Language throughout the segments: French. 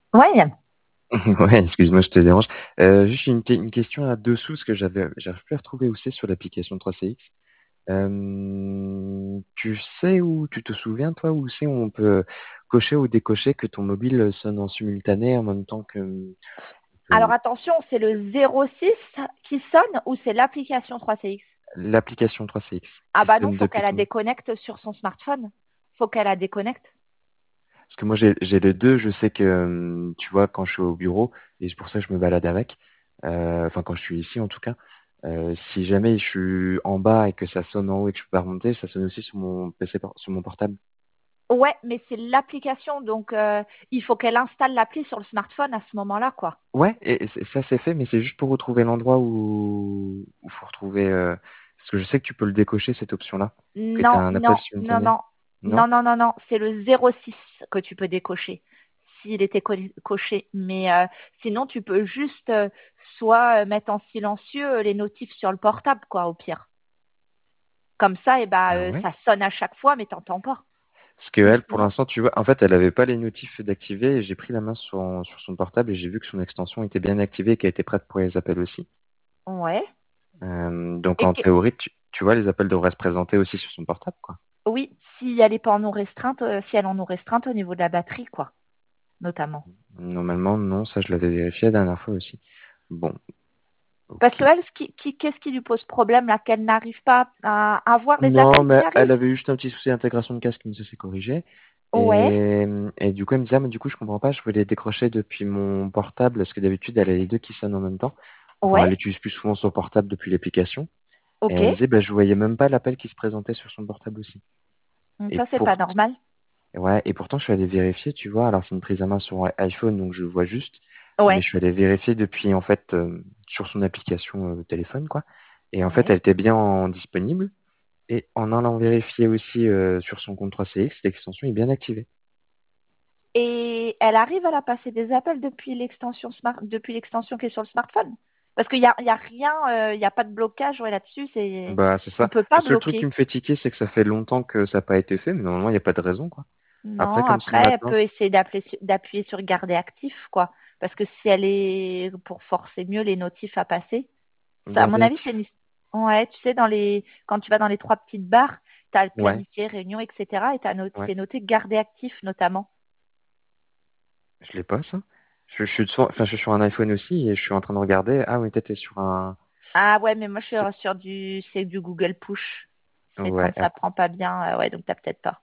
Ouais, Yann. Ouais, excuse-moi, je te dérange. Juste une question à dessous, parce que j'arrive plus à retrouver où c'est sur l'application 3CX. Tu sais où, tu te souviens, toi, où c'est où on peut cocher ou décocher que ton mobile sonne en simultané en même temps Alors que attention, c'est le 06 qui sonne ou c'est l'application 3CX? l'application 3CX Ah qui bah non, sonne faut depuis qu'elle la ton... déconnecte sur son smartphone. Faut qu'elle la déconnecte. Parce que moi, j'ai les deux. Je sais que, tu vois, quand je suis au bureau, et c'est pour ça que je me balade avec, enfin, quand je suis ici, en tout cas, si jamais je suis en bas et que ça sonne en haut et que je peux pas remonter, ça sonne aussi sur mon PC, sur mon portable. Ouais, mais c'est l'application, donc il faut qu'elle installe l'appli sur le smartphone à ce moment-là, quoi. Ouais, et ça c'est fait, mais c'est juste pour retrouver l'endroit où faut retrouver. Parce que je sais que tu peux le décocher cette option-là, que tu as Non, un appel non, non, simultané. non, Non? non, non, non, non, c'est le 06 que tu peux décocher s'il était coché. Mais sinon, tu peux juste soit mettre en silencieux les notifs sur le portable, quoi, au pire. Comme ça, et bah, Ah ouais? ça sonne à chaque fois, mais t'entends pas. Parce que Ou elle, pour sinon, l'instant, tu vois, en fait, elle avait pas les notifs d'activer et j'ai pris la main sur son portable et j'ai vu que son extension était bien activée et qu'elle était prête pour les appels aussi. ouais. Donc Et en théorie, tu vois, les appels devraient se présenter aussi sur son portable, quoi. oui, si elle est pas en non restreinte, si elle est en non restreinte au niveau de la batterie, quoi, notamment. Normalement, non, ça je l'avais vérifié la dernière fois aussi. Bon, Parce ok. que elle, qu'est-ce qui lui pose problème là, qu'elle n'arrive pas à voir les Non, appels qui mais elle arrivent? avait juste un petit souci d'intégration de casque, mais ça s'est corrigé. Ouais, Et du coup, elle me disait, ah, mais du coup, je comprends pas, je voulais décrocher depuis mon portable, parce que d'habitude, elle a les deux qui sonnent en même temps. Enfin, ouais, elle utilise plus souvent son portable depuis l'application. Et ok. elle me disait, bah, je voyais même pas l'appel qui se présentait sur son portable aussi. Et Ça, c'est pas pour, normal. ouais, et pourtant, je suis allé vérifier, tu vois, alors c'est une prise à main sur iPhone, donc je le vois juste, mais Ouais, je suis allé vérifier depuis, en fait, sur son application téléphone, quoi. Et en fait, ouais. elle était bien disponible. Et en allant vérifier aussi sur son compte 3CX, l'extension est bien activée. Et elle arrive à la passer des appels depuis l'extension depuis l'extension qui est sur le smartphone. Parce qu'il y a rien, il y a pas de blocage ouais, là-dessus. Bah, c'est On ça. peut Le pas seul truc qui bloquer. me fait tiquer, c'est que ça fait longtemps que ça n'a pas été fait, mais normalement, il n'y a pas de raison, quoi. Après, Non, comme si après, elle maintenant, peut essayer d'appuyer sur garder actif, quoi. Parce que si elle est pour forcer mieux les notifs à passer, ça, à mon garder avis, c'est actif. ouais, tu sais, quand tu vas dans les trois petites barres, tu as le Ouais, planifier, réunion, etc. Et ouais. c'est noté garder actif, notamment. Je l'ai pas, ça. Enfin, je suis sur un iPhone aussi et je suis en train de regarder. Ah oui, peut-être t'es sur un. Ah ouais, mais moi, je suis c'est- sur c'est du Google Push. C'est Ouais, quand ça prend pas bien, ouais, donc t'as peut-être pas.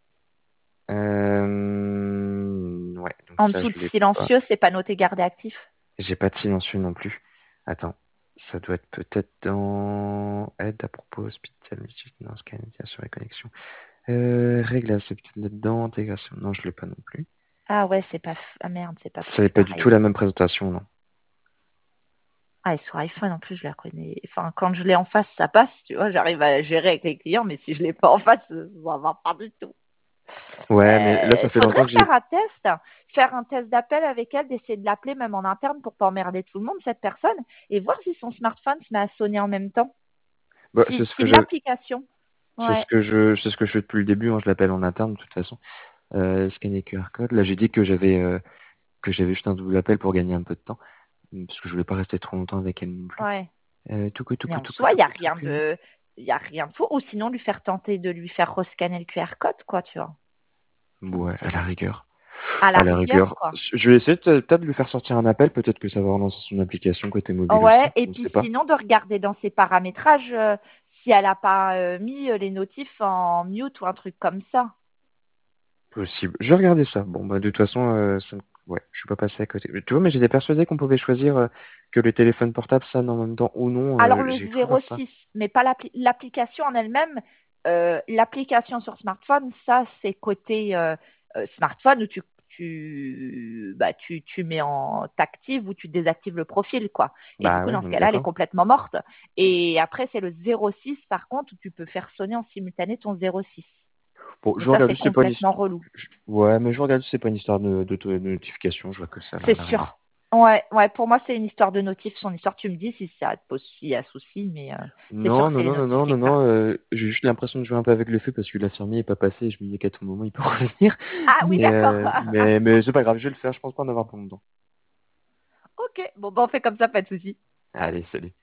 Ouais, donc En ça, dessous de je l'ai pas. silencieux, c'est pas noté garder actif. J'ai pas de silencieux non plus. Attends, ça doit être peut-être dans aide à propos, hospital, non, scan, sur les connexions. Réglages, c'est peut-être là-dedans, intégration. Non, je l'ai pas non plus. Ah ouais, ah merde, c'est pas C'est pas du tout pareil. la même présentation, non. Ah, et sur iPhone, en plus, je la connais. Enfin, quand je l'ai en face, ça passe, tu vois, j'arrive à gérer avec les clients, mais si je l'ai pas en face, ça va pas du tout. Ouais, mais là, ça fait Faudrait longtemps que j'ai. faire un test d'appel avec elle, d'essayer de l'appeler même en interne pour pas emmerder tout le monde, cette personne, et voir si son smartphone se met à sonner en même temps. Bah, c'est ce Si que je, l'application. Ouais, c'est ce que je fais depuis le début. Hein, je l'appelle en interne de toute façon. Scanner QR code. Là, j'ai dit que j'avais juste un double appel pour gagner un peu de temps, parce que je voulais pas rester trop longtemps avec elle non plus. ouais. Toucou, Mais toucou, en toucou, soi, toucou, toucou. il y a rien de faux. Ou sinon, lui faire tenter de lui faire rescanner le QR code, quoi, tu vois. Ouais, à la rigueur. À la À la rigueur, rigueur. quoi. Je vais essayer peut-être de lui faire sortir un appel. Peut-être que ça va relancer son application côté mobile Ouais, aussi. et On ne puis sait pas. sinon, de regarder dans ses paramétrages si elle n'a pas mis les notifs en mute ou un truc comme ça. Possible. Je vais regarder ça. Bon, bah, de toute façon, ouais, je suis pas passé à côté. Mais tu vois, mais j'étais persuadé qu'on pouvait choisir que le téléphone portable sonne en même temps ou non. Alors le J'ai cru voir ça. 06, mais pas l'application en elle-même. L'application sur smartphone, ça, c'est côté smartphone où tu mets t'actives ou tu désactives le profil, quoi. Et du Bah coup, ouais, dans ce on est cas-là, elle est d'accord. complètement morte. Et après, c'est le 06, par contre, où tu peux faire sonner en simultané ton 06. Bon, Mais je ça, regarde c'est juste, c'est pas une complètement histoire. relou. Ouais, mais je regarde juste, c'est pas une histoire de notification. Je vois que ça là, C'est à la rigueur. sûr. Ouais, ouais, pour moi, c'est une histoire de notif. Son histoire, tu me dis si ça te pose, s'il y a souci, mais c'est sûr Non, que non, c'est les non, non, notifs non, qui non, non. craquent. J'ai juste l'impression de jouer un peu avec le feu parce que la surmie est pas passée et je me dis qu'à tout moment il peut revenir. Ah oui, d'accord. Mais c'est pas grave, je vais le faire. Je pense pas en avoir pour longtemps. Ok, bon, bah, on fait comme ça, pas de souci. Allez, salut.